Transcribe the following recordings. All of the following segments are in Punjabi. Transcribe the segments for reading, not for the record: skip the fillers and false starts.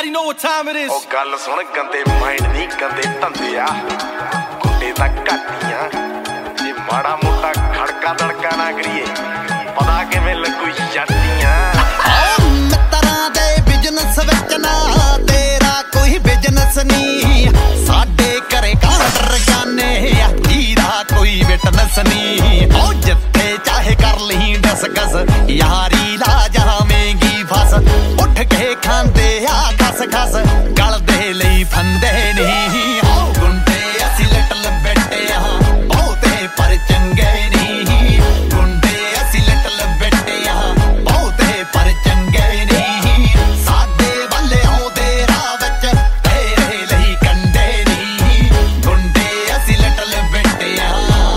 already know what time it is. ਉਹ ਗੱਲ ਸੁਣ ਗੰਦੇ ਮਾਈਂਡ ਨਹੀਂ ਗੰਦੇ ਧੰਦੇ ਆ ਕੁੱਤੇ ਤਾਂ ਘੱਟੀਆਂ ਜੇ ਮਾੜਾ ਮੋਟਾ ਖੜਕਾ ਦੜਕਾ ਨਾ ਕਰੀਏ ਪਤਾ ਕਿਵੇਂ ਲੱਗੂ ਜੱਟੀਆਂ ਮਿੱਤਰਾਂ ਦੇ ਬਿਜ਼ਨਸ ਵਿੱਚ ਨਾ ਤੇਰਾ ਕੋਈ ਬਿਜ਼ਨਸ ਨਹੀਂ ਸਾਡੇ ਘਰੇ ਕਾਂਡਰ ਜਾਨੇ ਜਿਹਦਾ ਕੋਈ ਵਿਟਨੈਸ ਨਹੀਂ ਉਹ ਜਿੱਥੇ ਚਾਹੇ ਕਰ ਲਈ ਡਿਸਕਸ ਯਾਰੀ ਲਾ ਜਾਵੇਂਗੀ ਫਸ ਉੱਠ ਕੇ ਖਾਂਦੇ ਆ ਖਸ ਖਸ ਗਲਦੇ ਲਈ ਫੰਦੇ ਨਹੀਂ ਗੁੰਡੇ ਅਸੀਂ ਲਿਟਲ ਬੈਠੇ ਆ ਬਹੁਤੇ ਪਰ ਚੰਗੇ ਨਹੀਂ ਗੁੰਡੇ ਅਸੀਂ ਲਿਟਲ ਬੈਠੇ ਆ ਬਹੁਤੇ ਪਰ ਚੰਗੇ ਨਹੀਂ ਸਾਡੇ ਵੱਲ ਆਉਂਦੇ ਰਾਹ ਵਿੱਚ ਤੇਰੇ ਲਈ ਕੰਡੇ ਨਹੀਂ ਗੁੰਡੇ ਅਸੀਂ ਲਿਟਲ ਬੈਠੇ ਆ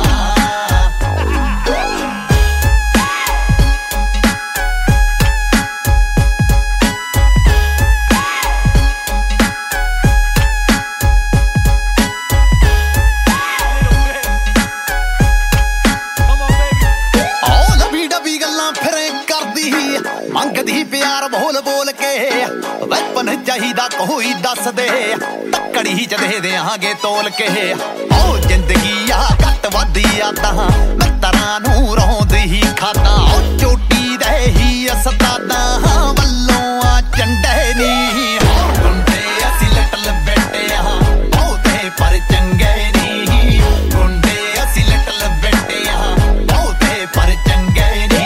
ਮੰਗਦੀ ਪਿਆਰ ਬੋਲ ਬੋਲ ਕੇ ਵੈਪਨ ਚਾਹੀਦਾ ਕੋਈ ਦੱਸ ਦੇ ਤੱਕੜੀ ਚ ਦੇ ਦਿਆਂਗੇ ਤੋਲ ਕੇ ਉਹ ਜ਼ਿੰਦਗੀ ਆ ਘੱਟ ਵੱਧੀ ਆਦਾਂ ਮਿੱਤਰਾਂ ਨੂੰ ਰੋਂਦੀ ਹੀ ਖਾਦਾਂ ਉਹ ਚੋਟੀ ਦੇ ਹੀ ਅਸਤਾਦਾਂ ਵੱਲੋਂ ਆ ਚੰਡੇ ਨੀ ਗੁੰਡੇ ਅਸੀਂ ਲਿਟਲ ਬੈਠੇ ਆ ਬਹੁਤੇ ਪਰ ਚੰਗੇ ਨੀ ਗੁੰਡੇ ਅਸੀਂ ਲਿਟਲ ਬੈਠੇ ਆ ਬਹੁਤੇ ਪਰ ਚੰਗੇ ਨੀ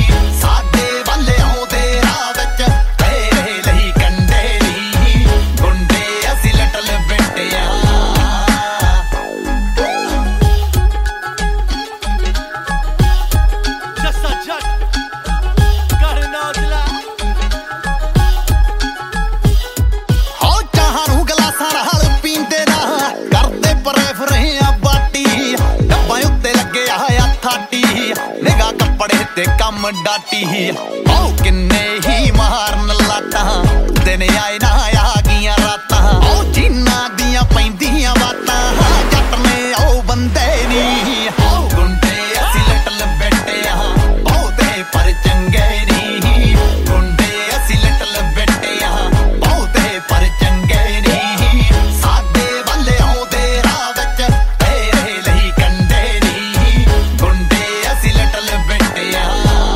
ਨਿਗਾ ਕੱਪੜੇ ਤੇ ਕੰਮ ਡਾਟੀ ਉਹ ਕਿੰਨੇ ਹੀ ਮਾਰਨ ਲਾਟਾਂ ਦਿਨ ਆਏ ਨਾ ਆ ਗਈਆਂ ਰਾਤਾਂ ਉਹ ਜਿਨ੍ਹਾਂ ਦੀਆਂ ਪੈਂਦੀਆਂ ਬਾਤਾਂ ਜੱਟ ਨੇ ਉਹ ਬੰਦੇ ਨਹੀਂ ਗੁੰਡੇ ਅਸੀਂ ਲਿਟਲ ਬੈਠੇ ਆ ਬਹੁਤੇ ਪਰ ਚੰਗੇ ਨਹੀਂ ਗੁੰਡੇ ਅਸੀਂ ਲਿਟਲ ਬੈਠੇ ਆ ਬਹੁਤੇ ਪਰ ਚੰਗੇ ਨਹੀਂ ਸਾਡੇ ਵੱਲ ਆਉਂਦੇ ਰਾਹ ਵਿੱਚ ਤੇਰੇ ਲਈ ਕੰਡੇ ਨਹੀਂ ਗੁੰਡੇ ਅਸੀਂ ਲਿਟਲ ਬੈਠੇ ਆ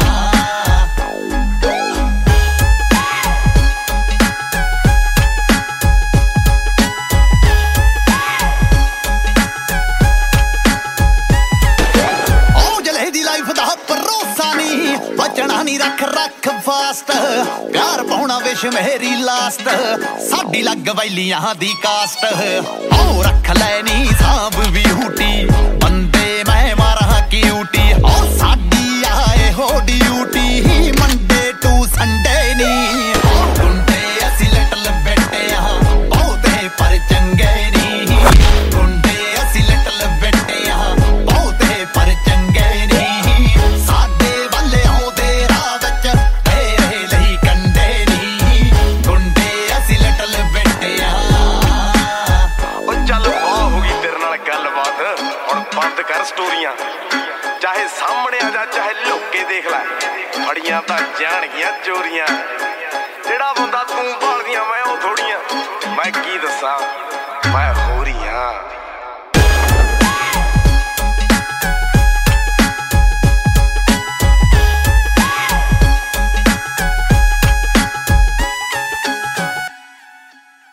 ਬਚਣਾ ਨੀ ਰੱਖ ਫਾਸਟ ਪਿਆਰ ਪਾਉਣਾ ਵਿਸ਼ ਮੇਰੀ ਲਾਸਟ ਸਾਡੀ ਲੱਗ ਵੈਲੀਆਂ ਦੀ ਕਾਸਟ ਉਹ ਰੱਖ ਲੈ ਨੀ ਸਾਂਭ ਵੀ ਹੂਟੀ ਬੰਦੇ ਮੈਂ ਮਾਰਾਂ ਕਿਊਟੀ ਉਹ ਸਾਡੀ ਆਏ ਹੋ ਡਿਊਟੀ ਮੰਡੇ ਟੂ ਸੰਡੇ ਨੀ ਗੁੰਡੇ ਅਸੀਂ ਲਿਟਲ ਬੈਠੇ ਆ ਬਹੁਤੇ ਪਰ ਚੰਗੇ ਨੀ ਗੁੰਡੇ ਅਸੀਂ ਲਿਟਲ ਬੈਠੇ ਆ ਬਹੁਤੇ ਪਰ ਚੰਗੇ ਨੀ ਬੰਦ ਕਰ ਸਟੋਰੀਆਂ ਚਾਹੇ ਸਾਹਮਣੇ ਆ ਜਾ ਚਾਹੇ ਲੁੱਕੇ ਦੇਖ ਲੈ ਫੜੀਆਂ ਤਾਂ ਜਾਣਗੀਆਂ ਚੋਰੀਆਂ ਜਿਹੜਾ ਬੰਦਾ ਤੂੰ ਭਾਲਦੀਆਂ ਮੈਂ ਉਹ ਥੋੜੀਆਂ ਮੈਂ ਕੀ ਦੱਸਾਂ ਮੈਂ